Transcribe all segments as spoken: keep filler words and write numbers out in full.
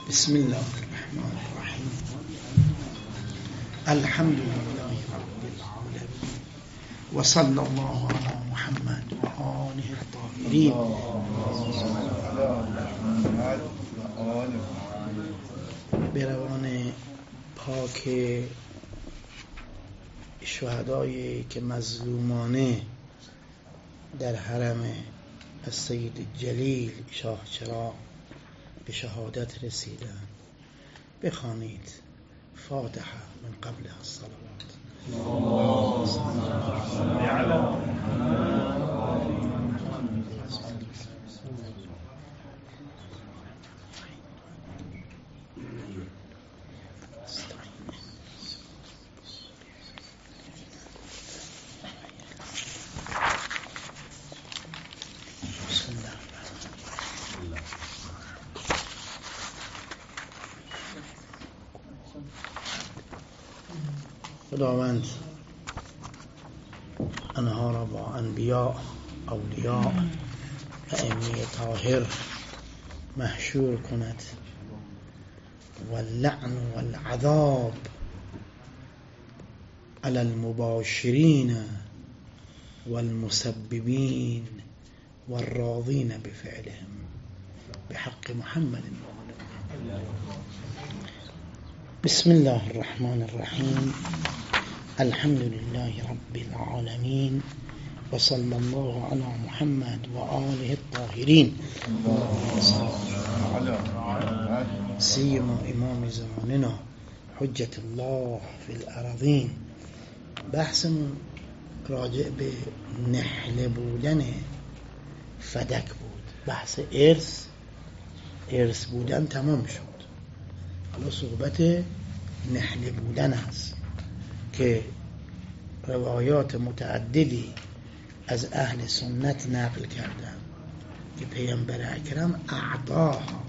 بسم الله الرحمن الرحیم. الحمد لله رب العالمین و صلی الله علی محمد و آله الطاهرین. به روان پاک شهدایی که مظلومانه در حرم السید جلیل شاه چراغ به شهادت رسیدند بخوانید فاتحه من قبل الصلوات. اللهم صل علی خداوند آنها را با انبیاء، اولیاء و ائمه طاهر محشور کند و اللعن و العذاب علی المباشرین و المسببین و الراضین بفعلهم بحق محمد. بسم الله الرحمن الرحیم. الحمد لله رب العالمین و صلی الله علی محمد و آله الطاهرین. سیما امام زماننا حجت الله فی الارضین. بحثمون راجع به نحله بودن فدک بود. بحث ارث ارث بودن تمام شد. حالا صحبت نحله بودن است که روایات متعددی از اهل سنت نقل کردن که پیامبر اکرم اعطاها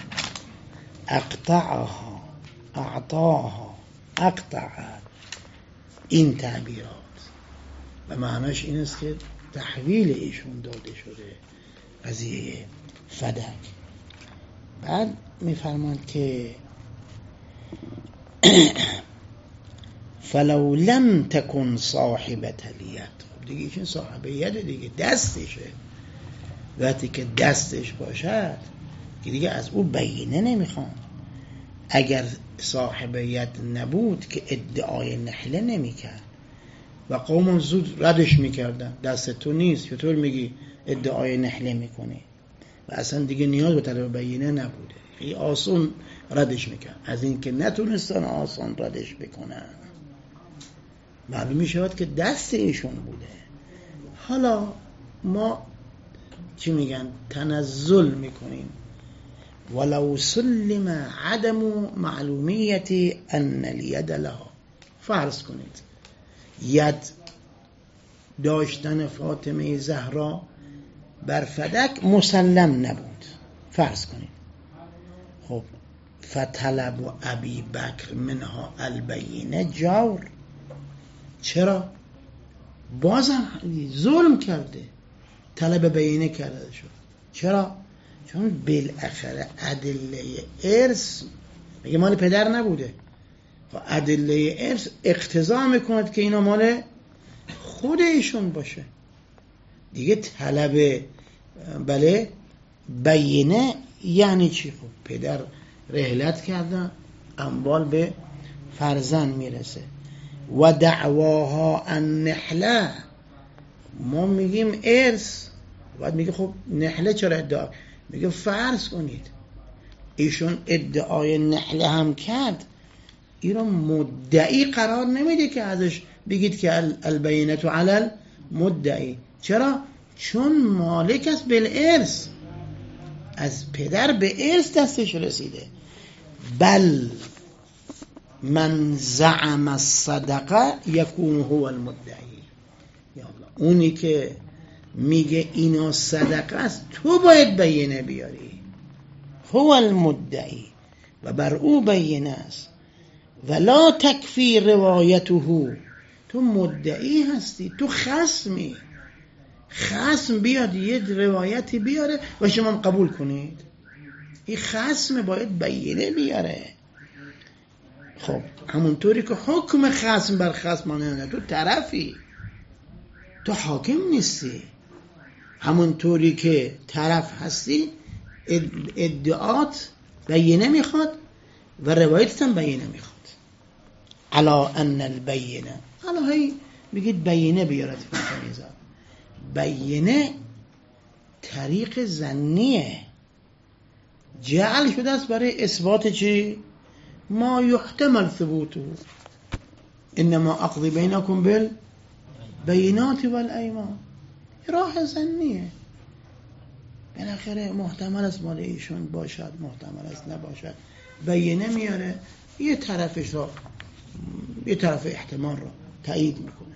اقطعها اعطاها اقطع این تعبیرات و معناش این است که تحویل ایشون داده شده قضیه فدک. بعد میفرماند که فلو لم تکن صاحبت الید. خب دیگه این صاحب ید دیگه دستشه. وقتی که دستش باشد که دیگه از او بینه نمیخوان. اگر صاحب ید نبود که ادعای نحله نمیکرد و قوم زود ردش میکردن. دست تو نیست، چطور میگی ادعای نحله میکنی؟ و اصلا دیگه نیاز به طلب بینه نبوده. خیلی آسون ردش میکرد. از این که نتونستن آسان ردش بکنن معلوم میشود که دست ایشون بوده. حالا ما چی میگن؟ تنزل میکنیم. ولو سلم عدم معلومیت ان الید لها. فرض کنید ید داشتن فاطمه زهرا بر فدک مسلم نبود. فرض کنید. خب فطلب و ابی بکر منها البینه جور. چرا؟ بازم ظلم کرده، طلب بینه کرده شد. چرا؟ چون بالاخره ادله ارث میگه مال پدر نبوده. و ادله ارث اقتضا میکند که اینا مال خود ایشون باشه دیگه. طلب بله بینه یعنی چی؟ خب پدر رحلت کردن، اموال به فرزند میرسه. و دعواها ان نحله، ما میگیم ارث. بعد میگه خب نحله چرا ادعا؟ میگه فرض کنید ایشون ادعای نحله هم کرد، این رو مدعی قرار نمیده که ازش بگید که البینه علی المدعی. چرا؟ چون مالک است بالارث، از پدر به ارث دستش رسیده. بل من زعم الصدقه یکون هو المدعی. یا الله، اونی که میگه اینا صدقه است تو باید بینه بیاری. هو المدعی و بر او بینه است. ولا تکفی روایته. تو مدعی هستی، تو خصمی. خصم بیاد یه روایتی بیاره و شما قبول کنید. این خصم باید بینه بیاره. خب همونطوری که حکم خصم بر خصم مانه، تو طرفی، تو حاکم نیستی. همونطوری که طرف هستی ادعات بینه میخواد و روایتت هم بینه میخواد. علا ان البینه، حالا هی بگید بینه بیارد فیضا. بینه طریق ظنیه، جعل شده است برای اثبات چی؟ ما یحتمل ثبوته. انما اقضی بینکم بالبینات والایمان. راه ظنیه، بالاخره محتمل است مال ایشون باشد، محتمل است نباشد. بینه میاره، یه طرفش را، یه طرف احتمال را تایید میکنه.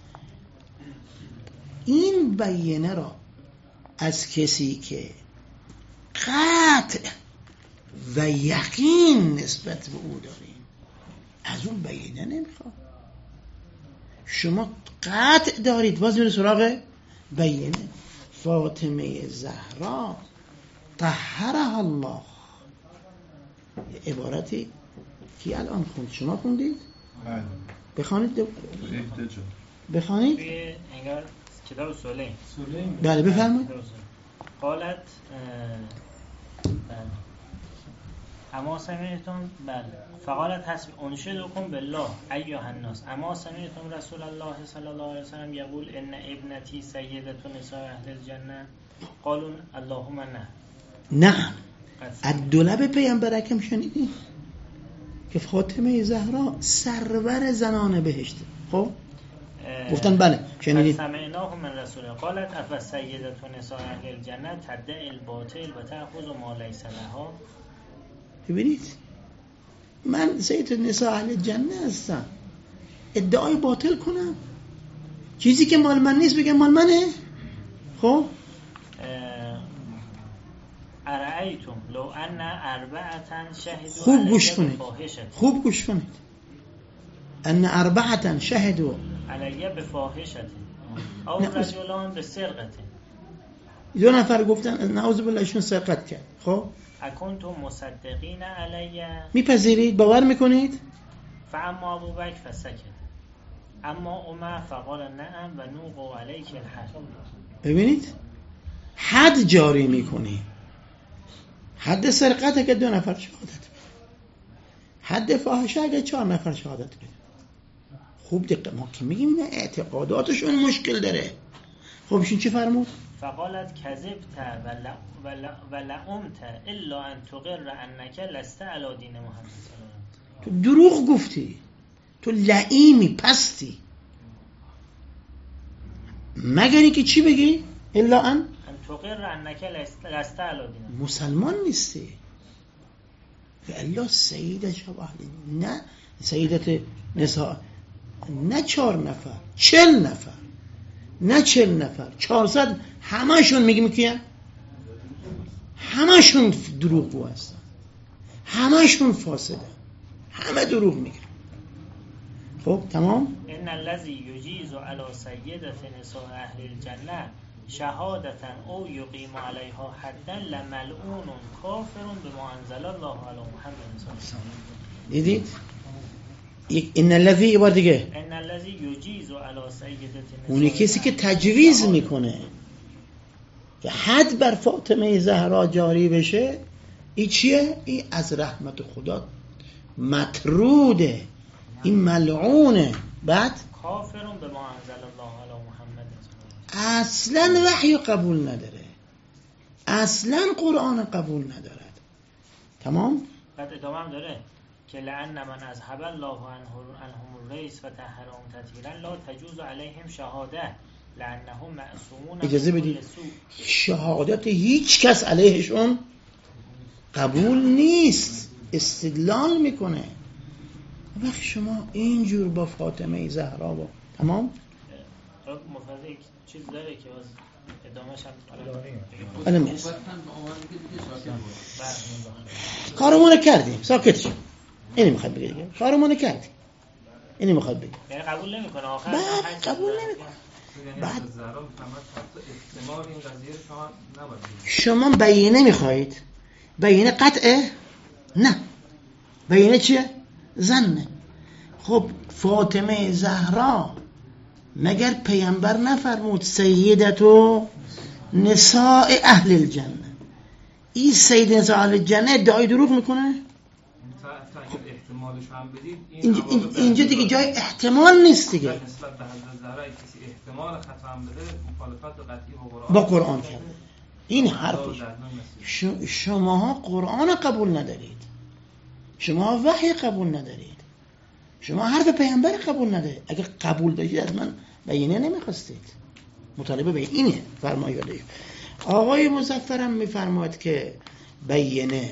این بینه را از کسی که قطع و یقین نسبت به او داریم، از اون بینه نمیخواد. شما قطع دارید، باز میره سراغ بینه. فاطمه زهرا طهرها الله، عبارتی کی الان خوند؟ شما خوندید؟ بخوانید دو... بخوانید انگار کتاب سلیم. بله بفرمایید. قالت اما سمعتم بله فقالت حسب انشدکم بالله ایها الناس اما سمعتم رسول الله صلی الله علیه وسلم یقول ان ابنتی سیدة نساء اهل الجنه قالوا اللهم نه. نعم، الدولب پیامبر اکرم شنیدی که فاطمه زهرا سرور زنان بهشته. خب گفتن بله شنیدید. سمعناه من رسول الله قالت اف سیدة نساء اهل الجنه تدعی الباطل و تأخذ ما لیس لها. ببینید من سیدة نساء اهل جنه هستم، ادعای باطل کنم، چیزی که مال من نیست بگم مال منه. خب ارأیتم لو ان اربعه شهدوا خوب گوش کنید، خوب گوش کنید. ان اربعه شهدوا علیه بفاحشة او رجلان بسرقة. دو نفر گفتن نعوذ بالله ایشون سرقت کرد. خب اکنتم مصدقین علیه، میپذیرید، باور میکنید؟ فاما ابو بکر فسکت اما عمر فقال نعم و نوق علیک الحد. ببینید حد جاری میکنی. حد سرقت اگه دو نفر شهادت بده، حد فاحشه اگه چهار نفر شهادت بده. خوب دقیق، ما که میگیم اینا اعتقاداتشون مشکل داره. خب ایشون چی فرمود؟ فقالت کذبت و لعمت الا ان تقر انک لست علی دین محمد. تو دروغ گفتی، تو لعیمی، پستی، مگر اینکه چی بگی؟ الا ان ان تقر انک لست علی دین. مسلمان نیستی. الا سیدت شباهلی، نه سیدت نساء، نه چهار نفر، چل نفر، نه چل نفر، چهارصد، همه‌شون میگیم کیه؟ همه‌شون دروغگو هستن، همه‌شون فاسدن، همه دروغ میگن. خب تمام. ان الذی یجیز علی سیدة نساء اهل الجنه شهادتا او یقیم علیها حدا لملعون کافر بما انزل الله علی محمد صلی الله علیه و دیدید؟ این الذی بار دیگه، ان الذی یجیز علی سیدة نساء، اونی کسی که تجویز میکنه که حد بر فاطمه زهرا جاری بشه، این چیه؟ این از رحمت خدا مطروده، این ملعونه. بعد کافرون به ما انزل الله علی محمد، اصلا وحی قبول نداره، اصلا قرآن قبول ندارد. تمام. بعد ادامه هم داره که لعن من اذهب الله عنهم الریس و طهرهم تطهیرا لا تجوز علیهم شهاده لانهم معصومون. اجازه بدید، شهادت هیچ کس علیهشون قبول نیست، استدلال میکنه. وقتی شما اینجور با فاطمه زهرا با تمام مفاضل یک چیز داره که باز ادامهش هم الان میرسه. کارمون کردیم، ساکت شو. اینی میخواد بگه دیگه، کارمون کردیم، اینی میخواد بگه. یعنی قبول نمیکنه آخر؟ بعد قبول نمیکنه. بعد شما بینه میخواهید، بیینه قطعه؟ نه. بیینه چیه؟ زنه. خب فاطمه زهرا مگر پیامبر نفرمود سیدتو نساء اهل الجنه؟ این سید نساء اهل الجنه ادعای دروغ میکنه؟ اینجا, اینجا دیگه جای احتمال نیست دیگه. نسبت به حضرت زهرا کسی احتمال خطا هم بده مخالفت قطعی با قرآن با قرآن کرد. این حرفش. شماها قرآن قبول ندارید، شما وحی قبول ندارید، شما حرف پیامبر قبول ندارید. اگه قبول داشتید از من بیینه نمیخواستید. مطالبه به اینه. فرمایید آقای مظفرم میفرماید که بیینه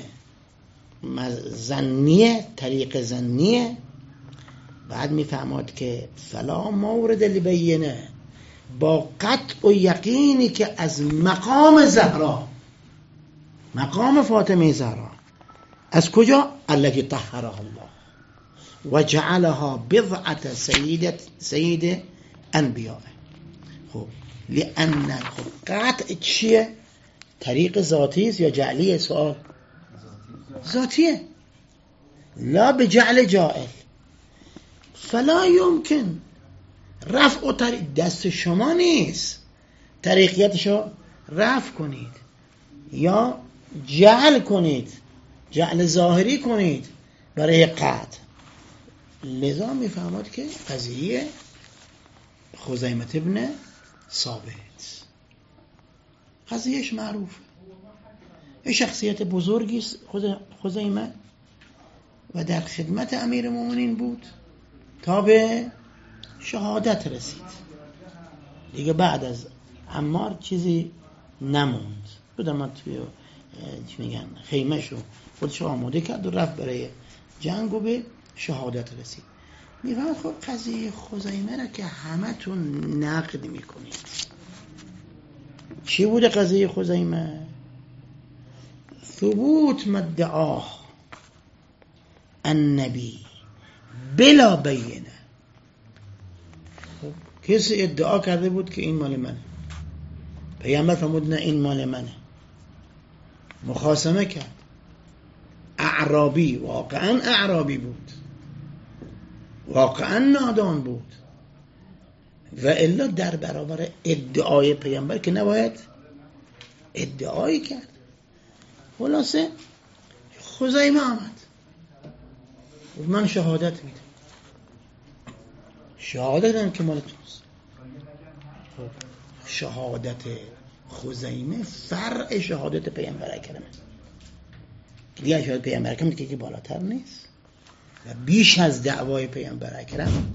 زنیه، طریق زنیه. بعد میفرماید که فلا مورد لبینه، با قطع و یقینی که از مقام زهرا، مقام فاطمه زهرا، از کجا؟ التي طهرها الله و جعلها بضعة سیدت سید انبیاء. خب لأن قطع چیه؟ طریق ذاتی است یا جعلی؟ سوال ذاتیه. لا بجعل جائل. فلا يمكن رفع و طریق دست شما نیست طریقیتشو رفع کنید یا جعل کنید، جعل ظاهری کنید برای قطع. لذا میفهمد که قضیه خزیمه ابن ثابت قضیهش معروفه. یه شخصیت بزرگی است خزیمه و در خدمت امیر مومنین بود تا به شهادت رسید. دیگه بعد از عمار چیزی نموند. بودم توی چی میگن خیمه‌شو خودش آماده کرد و رفت برای جنگ و به شهادت رسید. میفهم خب قضیه خزیمه را که همه تون نقد میکنید. چی بوده قضیه خزیمه؟ ثبوت مدعاه النبی بلا بینه. خب کسی ادعا کرده بود که این مال منه، پیامبر فرمود نه این مال منه، مخاصمه کرد. اعرابی، واقعا اعرابی بود، واقعا نادان بود، و الا در برابر ادعای پیامبر که نباید ادعایی کرد. خلاصه خزیمه آمد من شهادت میدم، شهادت دادم که مال توست. شهادت خزیمه فرع شهادت پیامبر اکرمه. دیگه شهادت پیامبر اکرم دیگه که بالاتر نیست و بیش از دعوای پیامبر اکرم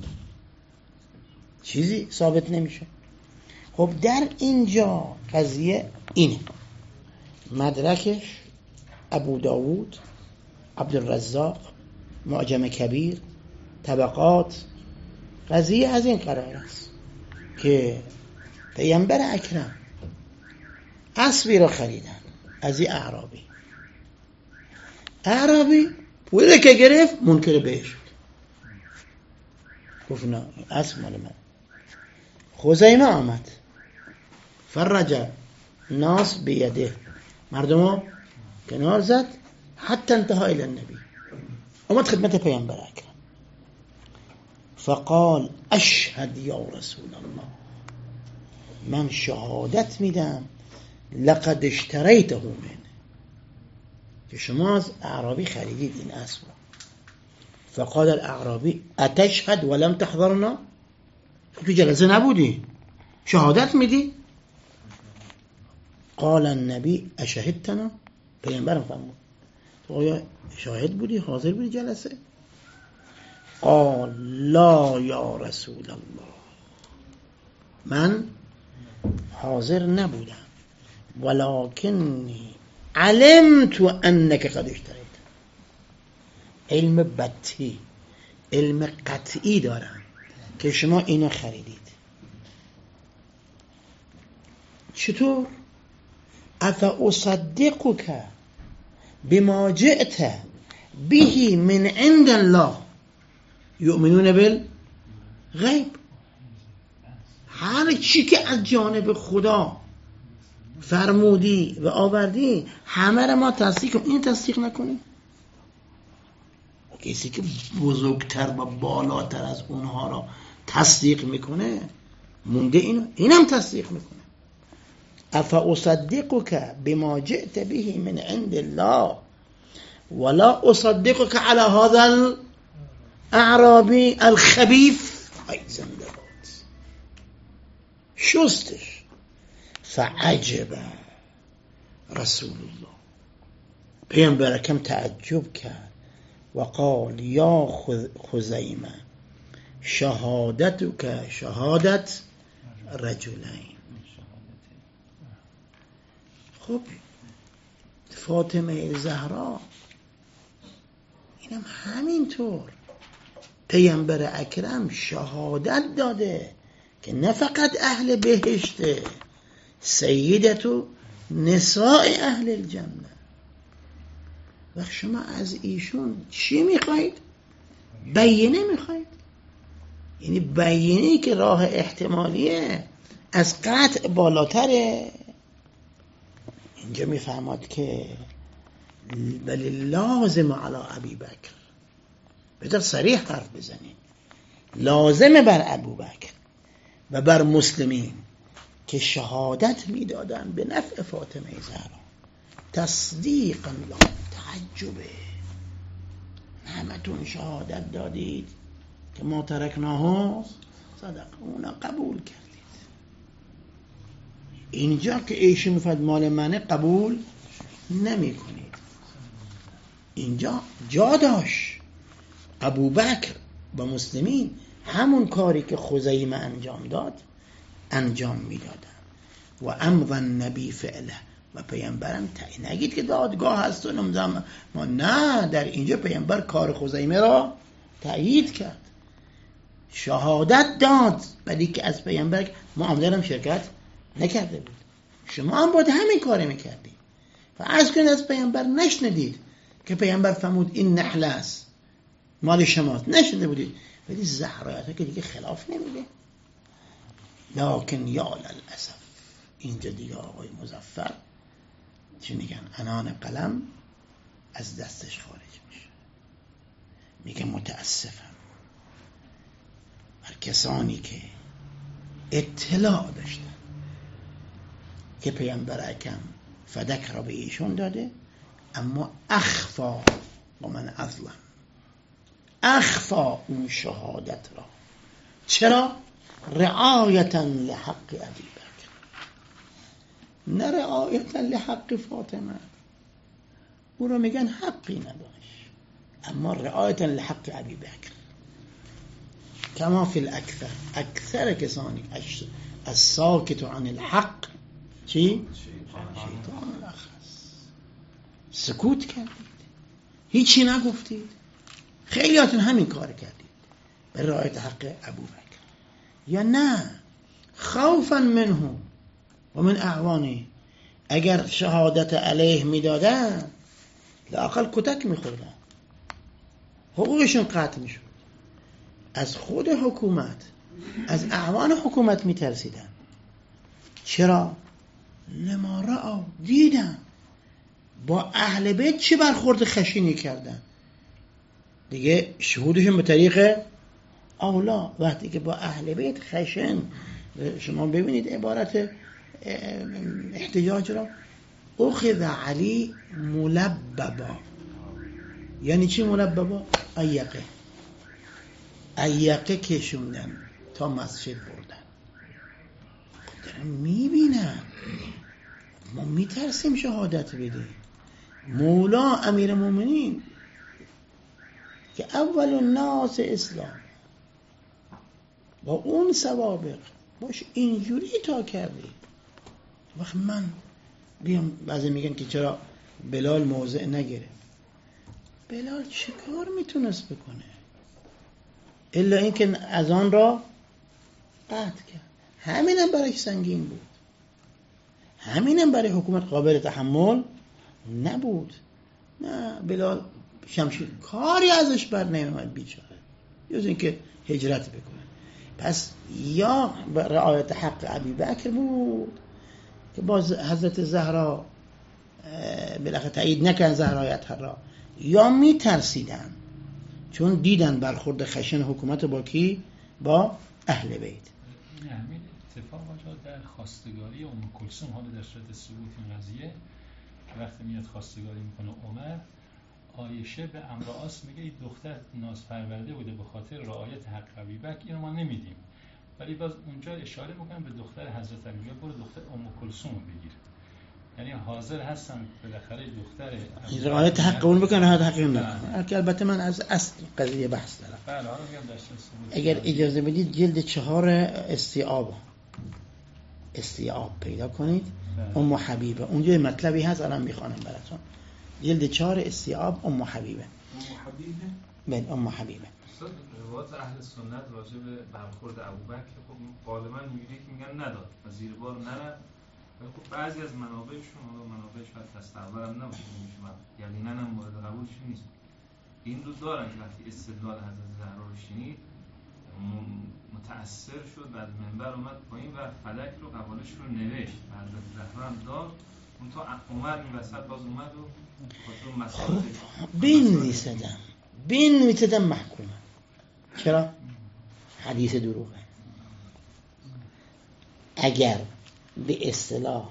چیزی ثابت نمیشه. خب در اینجا قضیه اینه. مدرکش ابو داود، عبدالرزاق، معجم کبیر، طبقات. قضیه از این قرار است که پیامبر اکرم اسبی را خریدن از این اعرابی. اعرابی پوله که گرفت منکر بهش شد، گفت نه اسب مال من. خزیمه آمد فرج ناس بیده، مردمو کنار زد حتی انتها الى النبی، اومد خدمت پیامبر اکرم. فقال اشهد یا رسول الله، من شهادت میدم لقد اشتریته من، که شما از اعرابی خریدید این اسب. فقال الاعرابی اتشهد ولم تحضرنا، تو جلسه نبودی شهادت میدی؟ قال النبی اشهدتنا، پیامبرم فرمود تو آیا شاهد بودی، حاضر بودی جلسه؟ قال لا یا رسول الله، من حاضر نبودم ولکنی علمت انک قد اشتریت. علم بطی، علم قطعی دارم که شما اینو خریدید. چطور؟ افا اصدقک بما جئت به من عند الله یؤمنون بالغیب. هر چی که از جانب خدا فرمودی و آوردی همه را ما تصدیق کنیم، این تصدیق نکنیم. کسی که بزرگتر و بالاتر از اونها را تصدیق میکنه مونده اینو اینم تصدیق میکنه. افا اصدقک بما جئت به من عند الله ولا اصدقك على هذا الاعرابی الخبیث. ای زنده باد. شستش. فعجب رسول الله، پیامبر اکرم تعجب کرد و قال یا خزیمه شهادتک شهادت رجلین. خب فاطمه زهرا اینم همینطور پیامبر اکرم شهادت داده که نه فقط اهل بهشته، سیدتو نساء اهل الجنه. و شما از ایشون چی میخواید؟ بیینه میخواید؟ یعنی بیینه که راه احتمالیه از قطع بالاتره. اینجا میفهمد که ولی لازم علی ابی بکر، بذار صریح حرف بزنید، لازمه بر ابو بکر و بر مسلمین که شهادت میدادن به نفع فاطمه زهرا. تصدیقا لا تعجبه. همتون شهادت دادید که ما ترکناه صدق، اونا قبول کردید. اینجا که ایشی میفرد مال منه قبول نمی کنید. اینجا جا داشت ابو بکر و مسلمین همون کاری که خزیمه انجام داد انجام میدادن و امضى النبی فعله و پیامبرم تعیین. نگید که دادگاه هست و نمیدونم ما، نه، در اینجا پیامبر کار خزیمه را تایید کرد، شهادت داد، ولی که از پیامبر معامله هم شرکت نکرده بود. شما هم باید همین کاری میکردید و از کنید از پیامبر نشنیدید که پیامبر فرمود این نحله است مال شماست، نشنیده بودید. ولی زهرایت که دیگه خلاف نمیده. لکن یا للاسف اینجا دیگه آقای مظفر چی میگن؟ عنان قلم از دستش خارج میشه. میگه متاسفم بر کسانی که اطلاع داشتن که پیامبر اکرم فدک را به ایشون داده، اما اخفا و من اظلم، اخفا اون شهادت را. چرا؟ رعایتا لحق ابی بکر، نه رعایتا لحق فاطمه. او رو میگن حقی نداشت، اما رعایتا لحق ابی بکر. کما فی الاکثر، اکثر کسانی از ساکت عن الحق چی؟ شیطان الاخرس. سکوت کردید، هیچی نگفتید. خیلیاتون همین کار کردید به رعایت حق ابو بکر. یا نه خوفا منه و من اعوانه، اگر شهادت علیه میدادن لااقل کتک میخوردن، حقوقشون قطع میشد. از خود حکومت، از اعوان حکومت میترسیدن. چرا؟ لما رأوا، دیدن با اهل بیت چه برخورد خشنی کردن. دیگه شهودشون به طریق اولا. وقتی که با اهل بیت خشن، شما ببینید عبارت احتجاج را، اخذ علی ملببا. یعنی چی ملببا؟ ایقه، ایقه کشوندن تا مسجد بردن. دارم میبینم، ما میترسیم شهادت بدیم. مولا امیر مومنین که اول الناس اسلام با اون سوابق باش اینجوری تا کردی. وقت من بیام، بعضی میگن که چرا بلال موضع نگیره. بلال چه کار میتونست بکنه الا اینکه از آن را قطع کرد. همینم برای سنگین بود، همینم برای حکومت قابل تحمل نبود. نه، بلال شمشیر کاری ازش بر نمی‌آمد بیچاره، جز اینکه هجرت بکنه. پس یا رعایت حق ابی بکر بود که باز حضرت زهرا بالاخره تایید نکردن زهرایت را، یا میترسیدن چون دیدن برخورد خشن حکومت با کی؟ با اهل بیت. همین اتفاق واقعا در خواستگاری ام کلثوم، حالا در صورت ثبوت این قضیه که وقتی میاد خواستگاری میکنه عمر، عایشه به امرآس میگه این دختر ناز پرورده بوده به خاطر رعایت حق ابوبکر، اینو ما نمیدیم، ولی باز اونجا اشاره میکنن به دختر حضرت علی، برو دختر ام کلثوم بگیر، یعنی حاضر هستن بالاخره دختر رعایت حق اون بکنه، رعایت حق اون نکنه. البته من از اصل قضیه بحث دارم. بله حالا میگم در ثبوت. اگر اجازه بدید جلد چهار استیعاب استیعاب پیدا کنید، ام حبیبه، اونجا مطلبی هست الان میخوانم براتون. جلد چهار استیعاب ام حبیبه. ام حبیبه؟ بله ام حبیبه. روایات اهل سنت راجع به برخورد ابوبکر خب غالبا میگه که میگن نداد و زیر بار نرفت، ولی خب بعضی از منابعشون، حالا منابعش شاید دست اول هم نباشه، یعنی نه هم مورد قبولش نیست، این رو دارن که وقتی استدلال حضرت زهرا رو شنید متأثر شد، بعد منبر اومد پایین و فلک رو قبالش رو نوشت، حضرت زهرا هم داد، اون تا عمر این وسط باز اومد و خب بنویسدم بنویسدم محکومه. چرا؟ حدیث دروغه. اگر به اصطلاح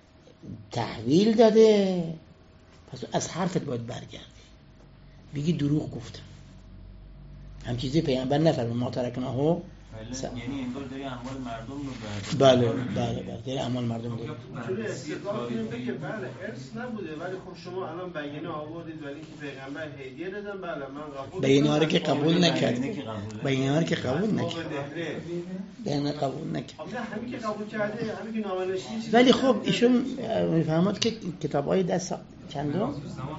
تحویل داده پس از حرفت باید برگردی، بگی دروغ گفتم، هم چیزی پیامبر نفرمود ما ترکناهو، یعنی انگار داری اعمال مردم رو بله بله بله داری اعمال مردم رو چون استدلال اینه که بله ارث نبوده، ولی خب شما الان بیانیه آوردید ولی که پیغمبر هدیه دادن، بله من قبول، بیانیه رو که قبول نکرد، بیانیه رو که قبول نکرد، بیانیه قبول نکرد، همین که قبول کرده، همین که نامنشی. ولی خب ایشون میفهمد که کتابای دست چندم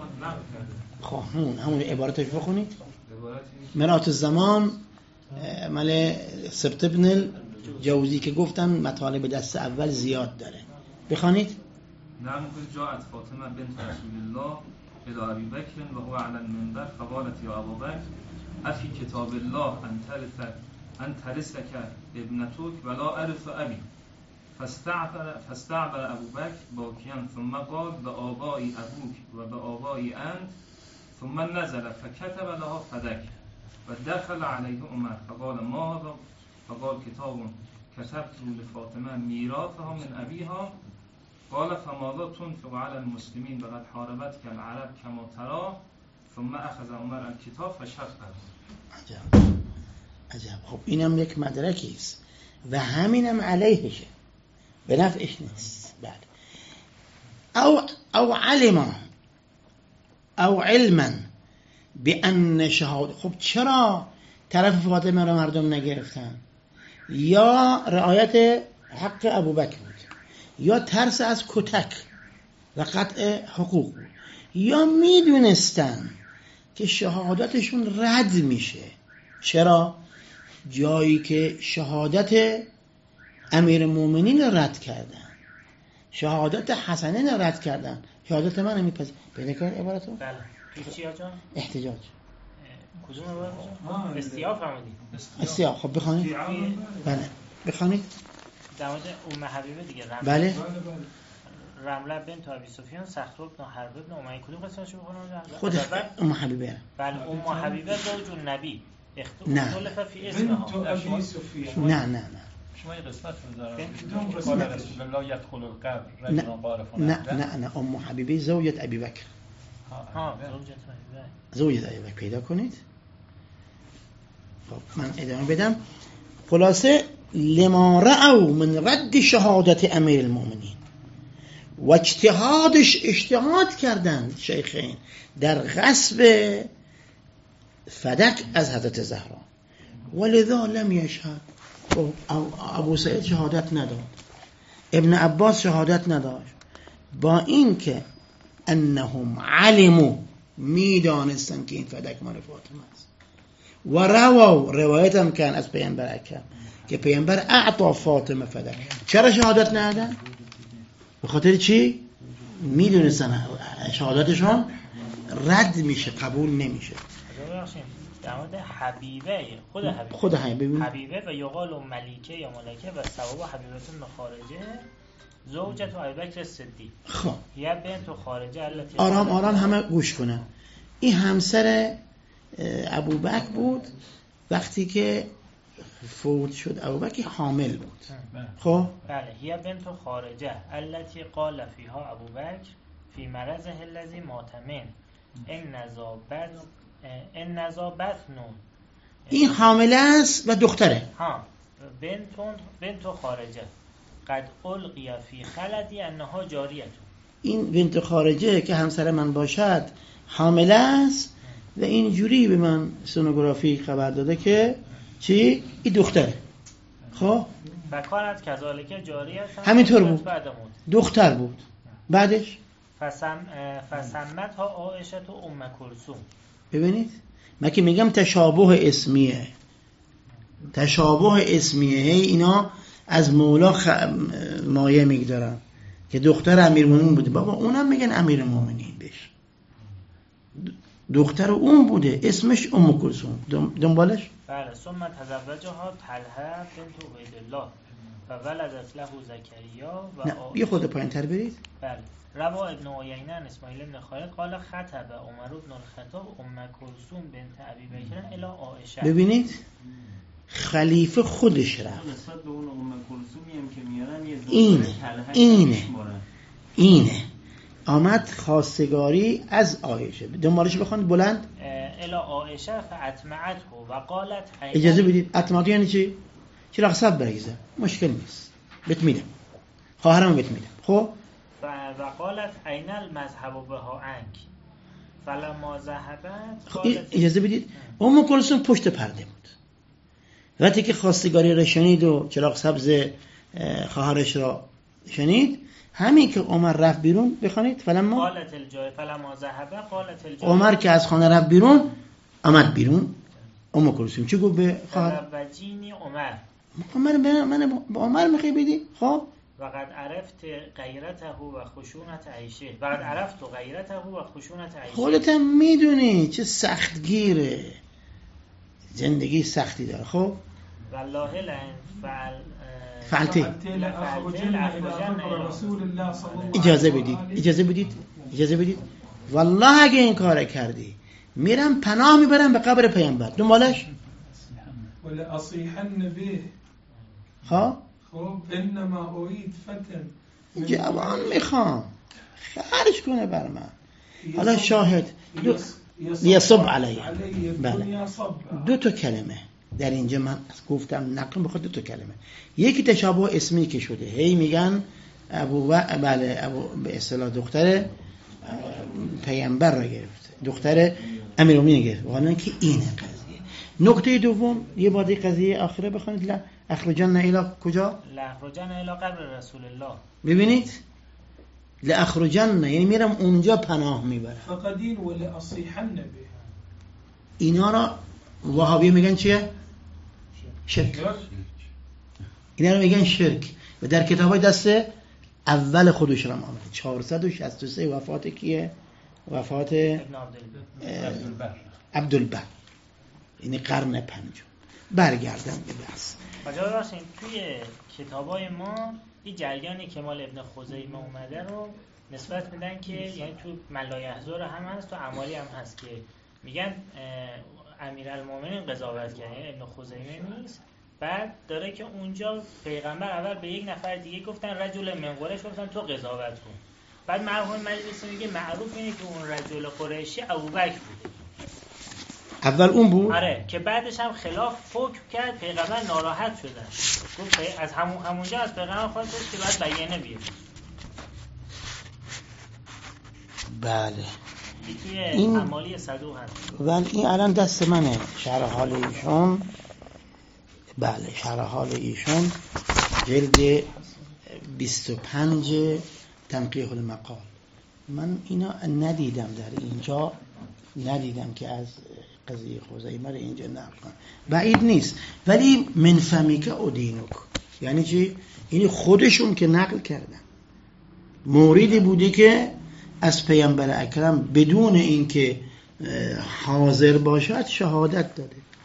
خب همون همون عبارتش بخونید. مرات الزمان مال سبت ابن الجوزی که گفتم مطالب دست اول زیاد داره، بخوانید. نعم جاءت فاطمه بنت رسول الله الى ابي بکر و هو على المنبر فقالت یا ابا بکر افی کتاب الله ان ترث ان ترثك ابنتك ولا ارث ابي فاستعبر فاستعبر ابو بکر باكيا ثم قال بآباء ابوك وبآباء انت ثم نزل فكتب لها فدك ودخل عليه عمر فقال ما هذا فقال كتاب كتبت لفاطمه ميراثها من ابيها قال فماذا تنفق على المسلمين وقد حاربتك العرب كما ترى ثم اخذ عمر الكتاب فشقه. عجب عجب. خب اینم یک مدرکی است و همینم علیهشه، به نفعش نیست. بله. او او علم او علما بان شهادت. خب چرا طرف فاطمه را مردم نگرفتن؟ یا رعایت حق ابوبکر بود، یا ترس از کتک و قطع حقوق بود، یا میدونستن که شهادتشون رد میشه. چرا؟ جایی که شهادت امیر المؤمنین رد کردن، شهادت حسنین رد کردن، شهادت من میپذیر. پیدا کردن عبارتو؟ بله. چی آجا؟ احتجاج. کدوم عبارت؟ استیاف فرمودید. استیاف. خب بخونید. بله بخونید. در مورد ام حبیبه دیگه. بله. رمله بنت ابی سفیان، صخر بن حرب بن امیه، کدوم قصه‌شو بخونم؟ خود ام حبیبه. بله ام حبیبه زوج النبی. اختلف فی اسمها. نه نه نه. شما یه قسمت رو دارم. قال رسول الله يدخل القبر رجل قارف. نه نه نه ام حبیبه زوجة ابی بکر. ها زوجة ابی بکر. زوجة ابی بکر پیدا کنید. خب من ادامه بدم. خلاصه لما رأوا من رد شهادت امیر المؤمنین و اجتهادش، اجتهاد کردن شیخین در غصب فدک از حضرت زهرا، ولذا لم یشهد. ابو سعید شهادت نداد، ابن عباس شهادت نداشت، با این که انهم علموا، میدانستن که این فدک مال فاطمه است، و روا روایت هم کن از پیامبر اکرم که پیامبر اعطا فاطمه فدک. چرا شهادت ندادن؟ به خاطر چی؟ میدونستن شهادتشون رد میشه، قبول نمیشه. در مورد حبیبه، خود حبیبه خود حبیبه حبیبه و یقال ملیکه یا ملکه و ثواب حبیبتون خارجه زوجة ابوبکر صدیق. خب هي بنت خارجه التي آرام آرام همه گوش کنن. این همسر ابوبکر بود وقتی که فوت شد. ابوبکر حامل بود. خب بله. هي بنت خارجه التي قال فيها ابوبکر في مرضه الذي ماتمن ان نزابت ان نزابت نون. این حامله است و دختره. ها بنت بنت خارجه قد القی فی خلدی انها جاریه. این بنت خارجه که همسر من باشد حامله است و اینجوری به من سونوگرافی خبر داده که چی؟ این دختره. خب بکارت کذالک جاریه همینطور بود، دختر بود. بعدش فسم فسمت ها عایشه و ام کلثوم. ببینید من که میگم تشابه اسمیه، تشابه اسمیه. هی اینا از مولا خ... مایه میگذارن که دختر امیرالمومنین بوده. بابا اونم میگن امیرالمومنین بهش، دختر اون بوده، اسمش ام کلثوم. دنبالش بله. ثم تزوجها طلحه بنت عبیدالله و ولدت له زکریا و نه یه خود پایین تر برید. بله. روا ابن عیینه اسماعیل ابن خالد قال خطب عمر بن الخطاب ام کلثوم بنت ابی بکر الی عایشه. ببینید خلیفه خودش رفت. نسبت به اون ام کلثومی هم که میارن یه اینه اینه اینه آمد خواستگاری از عایشه. دنبالش بخوانید بلند. الی عایشه فاطمعته و قالت اجازه بدید. اطمعته یعنی چی؟ چرا صبر بریزه مشکل نیست، بهت میدم، خواهرم بهت میدم. خب و قالت عین المذهب بها عنک فلما ذهبت خب اجازه بدید. ام کلثوم پشت پرده بود. وقتی که خواستگاری را شنید و چراغ سبز خواهرش را شنید، همین که عمر رفت بیرون بخوانید. فلما قالت الجای فلما ذهب قالت الجای. عمر که از خانه رفت بیرون، آمد بیرون. ام کلثوم چی گفت به خواهر؟ وجینی عمر. عمر من با عمر میخوای بدی؟ خب وقد عرفت غیرته و خشونت عیشه. وقد عرفت غیرته و خشونت عیشه. خودت هم میدونی چه سختگیره، زندگی سختی داره. خب والله لئن فعل فعلتی. اجازه بدید اجازه بدید اجازه بدید والله اگه این کار کردی میرم پناه میبرم به قبر پیامبر. دنبالش ولا اصيحن به. ها خب انما اريد فتن جوان میخوام خرج کنه بر من. حالا شاهد لیصب علیه. بله دو تا کلمه در اینجا من گفتم نقل بخواد. دو تا کلمه، یکی تشابه اسمی که شده، هی میگن ابو و... بله ابو به اصطلاح دختر پیامبر را گرفت، دختر امیرالمومنین گرفت. واقعا که اینه قضیه. نکته دوم یه بادی قضیه آخره بخونید. لا اخرجن الی کجا؟ لا اخرجن الی قبر رسول الله. ببینید لا اخرجن یعنی میرم اونجا پناه میبرم. فقدین ولا اصيحن به. اینا را وهابی میگن چیه؟ شرک. اینا رو میگن شرک و در کتابای دست اول خودش هم آمده. چهارصد و شصت و سه وفات کیه؟ وفات عبدالبر، یعنی قرن پنجم. برگردم به بحث. کجا راسین توی کتابای ما این جریانی که مال ابن خزیمه اومده رو نسبت میدن که یعنی تو ملایحضور هم هست، تو اعمالی هم هست که میگن امیرالمومنین قضاوت کرد، یعنی ابن خزیمه نیست. بعد داره که اونجا پیغمبر اول به یک نفر دیگه گفتن رجل من قریش، گفتن تو قضاوت کن. بعد مرحوم مجلسی میگه معروف اینه که اون رجل قریشی ابوبکر بود. اول اون بود؟ آره که بعدش هم خلاف حکم کرد، پیغمبر ناراحت شدن. گفت از همون همونجا از پیغمبر خواست که بعد بیانه بیاره. بله این اعمالی صدوق هست. ولی این الان دست منه شرح حال ایشون. بله شرح حال ایشون جلد بیست و پنج تنقیح المقال. من اینا ندیدم در اینجا، ندیدم که از قضیه خزیمه رو اینجا نقل کنم. بعید نیست ولی من فمیک ادینک یعنی چی؟ یعنی خودشون که نقل کردن موردی بوده که از پیامبر اکرم بدون اینکه حاضر باشد شهادت داده.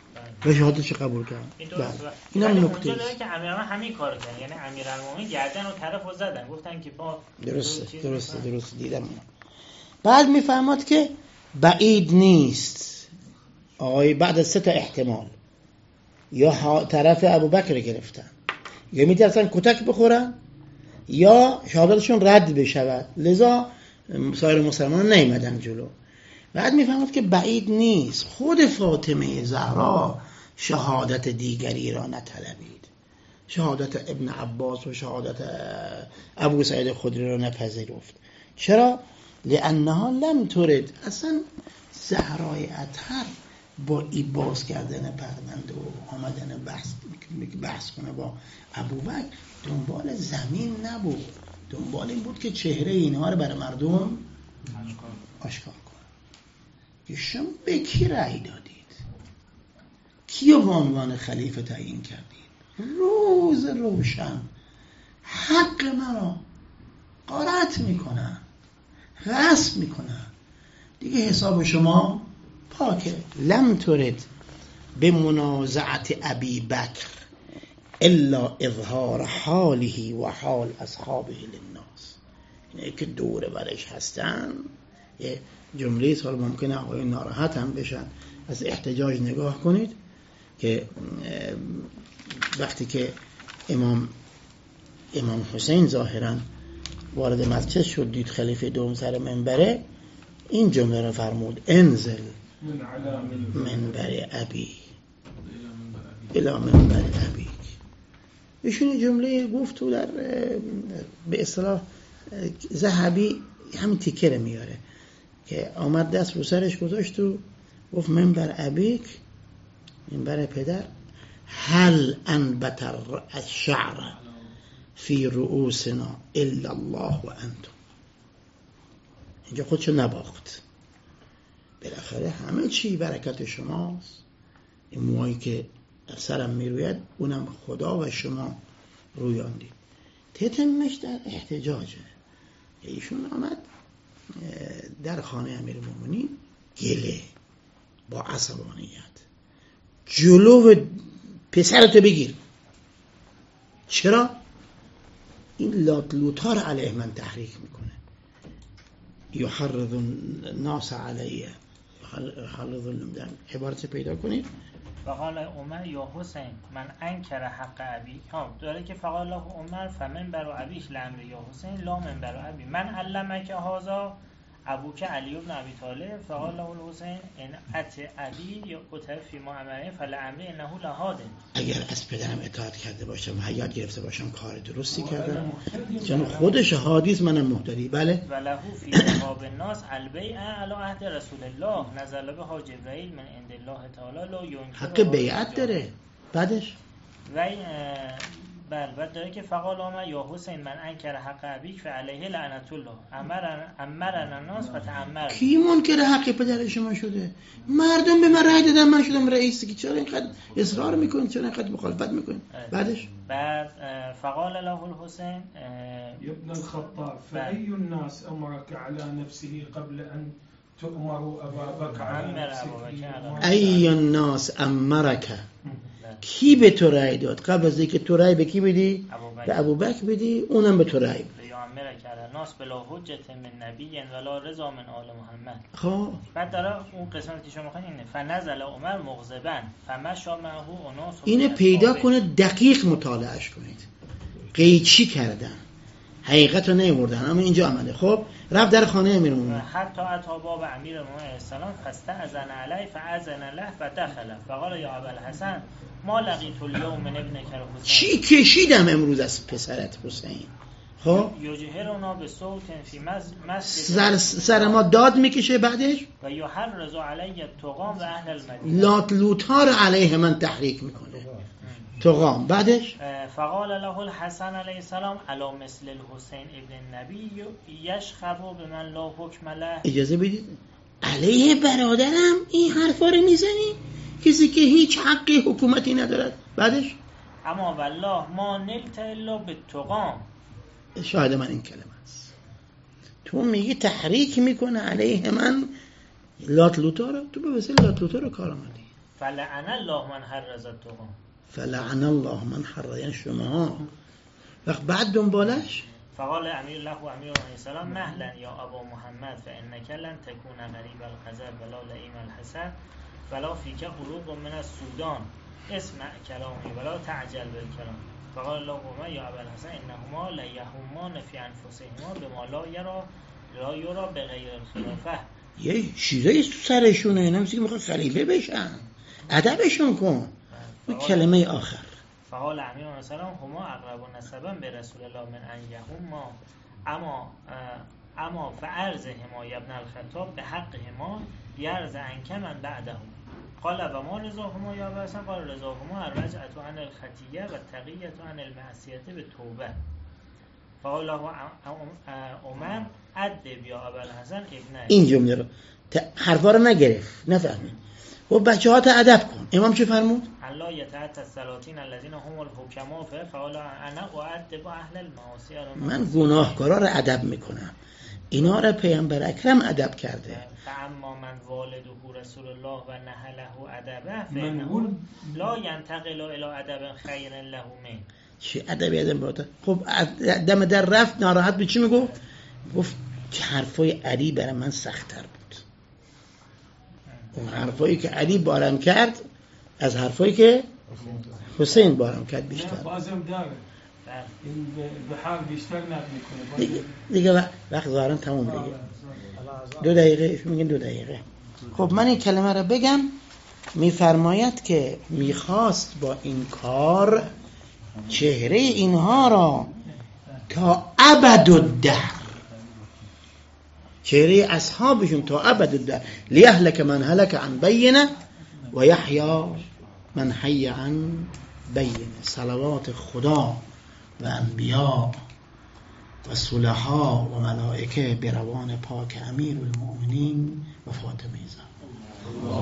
و شهادتش قبول کرد. این درست. این هم نکته اونجا داره که امیرالمومنین همین کارو کردن، یعنی امیرالمومنین گردن و طرفو زدن، گفتن که با درسته درسته درسته دیدم. بعد میفهمد که بعید نیست آقای بعد از سه تا احتمال یا طرف ابوبکر گرفتن یا میترسن کتک بخورن یا شهادتشون رد بشود، لذا سایر مسلمان نیامدن جلو. بعد میفهمد که بعید نیست خود فاطمه زهرا شهادت دیگری را نطلبید، شهادت ابن عباس و شهادت ابو سعید خدری را نپذیرفت. چرا؟ لانها لم ترد. اصلا زهرای اطهر با ای باز کردن پرونده و آمدن بحث بحث کنه با ابوبکر دنبال زمین نبود، دنبال این بود که چهره اینها رو برای مردم آشکار کنه. شما به کی رأی دادید؟ کیو به عنوان خلیفه تعیین کردید؟ روز روشن حق مرا غارت میکنن، غصب میکنن، دیگه حساب شما پاکه. لم ترد به منازعت ابی بکر الا اظهار حاله و حال اصحابه للناس. اینه که دوره برش هستن یه جمله سال ممکنه آقای ناراحت هم بشن. از احتجاج نگاه کنید که وقتی که امام امام حسین ظاهرا وارد مسجد شد دید خلیفه دوم سر منبره، این جمله رو فرمود انزل منبر ابی الى منبر ابی. ایشون جمله گفت تو در به اصطلاح ذهبی همین تیکه رو میاره که آمد دست رو سرش گذاشت و گفت منبر ابیک، منبر پدر، هل انبت الشعر فی رؤوسنا الا الله و انتم. اینجا خودشو نباخت، بالاخره همه چی برکت شماست، این موهایی که سرم میروید اونم خدا و شما رویاندید. تتمش در احتجاجه. ایشون آمد در خانه امیرالمومنین گله با عصبانیت جلو پسرتو بگیر. چرا؟ این لاتلوتار علیه من تحریک میکنه، یحرض الناس علیه، یحرض الناس. عبارت پیدا کنید. فقال عمر یا حسین من انکر حق ابی، ها داره که فقال له عمر فمن بر ابیش لامر یا حسین لا من بر ابی من علمک هذا ابوک علی بن ابی طالب فقال له الحسین ان ات ابی یا اتفی ما امره فلامر انه لهادن. اگر از پدرم اطاعت کرده باشم و حیات گرفته باشم کار درستی کردم، چون خودش حادث منم مهتدی. بله. وله فی رقاب الناس البیع علی عهد رسول الله نزل بها جبرائیل من عند الله تعالی لا ینکر. حق بیعت داره. بعدش و بله بعد داره که فقال عمر یا حسین من انکر حق ابیک فعلیه لعنت الله امرنا امرنا الناس فتعمر. کی منکر حق پدر شما شده؟ مردم به من رأی دادن، من شدم رئیسی، که چرا اینقدر اصرار میکنید، چرا اینقدر مخالفت میکنید؟ بعدش بعد فقال له الحسین ابن الخطاب فأي الناس امرك على نفسه قبل ان تؤمروا ابا بکر على نفسه؟ ای الناس امرک، کی به تو رأی داد قبل از اینکه تو رأی به کی بدی؟ به ابوبکر بدی، اونم به تو رأی بده. یا امر کرد ناس بلا حجت من نبی ولا رضا من آل محمد. خب بعد داره اون قسمتی که شما میخواین اینه فنزل عمر مغضبا فمشى معه اناس. اینو پیدا کنه دقیق مطالعهش کنید. قیچی کردن، حقیقت رو نیوردن، اما اینجا آمده. خب رفت در خانه امیرالمومنین حتی اتى باب امیرالمومنین علیه السلام فاستأذن علیه فأذن له فدخل فقال یا ابوالحسن ما لقیت اليوم من ابنك الحسین. چی کشیدم امروز از پسرت حسین؟ خب یجهرنا بصوت فی مسجد سر, سر ما داد میکشه. بعدش و یحرض علی الطغام و اهل المدینه، لاتلوتار علیه من تحریک میکنه، طغام. بعدش فقال له الحسن علیه السلام علی مثل الحسین ابن النبی یشخب بمن لا حکم له. اجازه بدید علیه برادرم این حرفا رو میزنی؟ کسی که هیچ حقی حکومتی ندارد. بعدش اما والله ما نلت الا بالطغام. شاهد من این کلمه است. تو میگی تحریک میکنه علیه من لاتلوتار، تو به وسیله لاتلوتار کار آمدی. فلعن الله من حرز التقى فلعن الله من حرز، یعنی شما وقت بعد دنبالش فقال امیر له و امیر علیه السلام مهلا یا ابا محمد فانک لن تكون غریب الغضب ولا لئیم الحسد ولا فیک قلوب من السودان اسمع کلامی ولا تعجل بالکلام. فقال اللهم یا ابا الحسن انهما لیهمان فی انفسهما بما لا یرا لا یرا بغیر الخلافه. یه شیره تو سرشونه، اینا مثل که میخواد خلیفه بشن، ادبشون کن. کلمه آخر فقال امیر علیه السلام هما اقرب نسبا به رسول الله من ان یهما اما اما فارزهما یا ابن الخطاب به حقهما یرز عنک من بعده. قال و ما رضاهما یا ابا الحسن قال رضاهما الرجعة عن الخطیه و التقیة عن المعصیة به توبه. فقال له عمر ادب یا ابا الحسن ابنه. این جمله رو حرفا رو نگرفت، نفهمید. و بچه ها تا ادب کن. امام چه فرمود؟ الله یتعت السلاطین الذین هم الحکما فقال انا اؤدب اهل المعاصی. من گناهکارا رو ادب میکنم، اینا رو پیامبر اکرم ادب کرده. فاما من والده رسول الله و نهله ادبه فانه لا ينتقل الى ادب خیر له من. چه ادبی ادب باشه؟ خب دم در رفت ناراحت به چی میگفت؟ گفت که حرفای علی برای من سخت‌تر بود. اون حرفایی که علی بارم کرد از حرفایی که حسین بارم کرد بیشتر. بازم داره این به حال بیشتر نقل میکنه دیگه. وقت دارم تموم دیگه. دو دقیقه میگن دو دقیقه. خب من این کلمه رو بگم. میفرماید که میخواست با این کار چهره اینها را تا ابدالدهر، چهره اصحابشون تا ابدالدهر، لیهلک من هلک عن بینه و یحیا من حی عن بینه. صلوات خدا و انبیاء و صلحا و ملائکه بروان پاک امیر المؤمنین و فاطمه زهرا.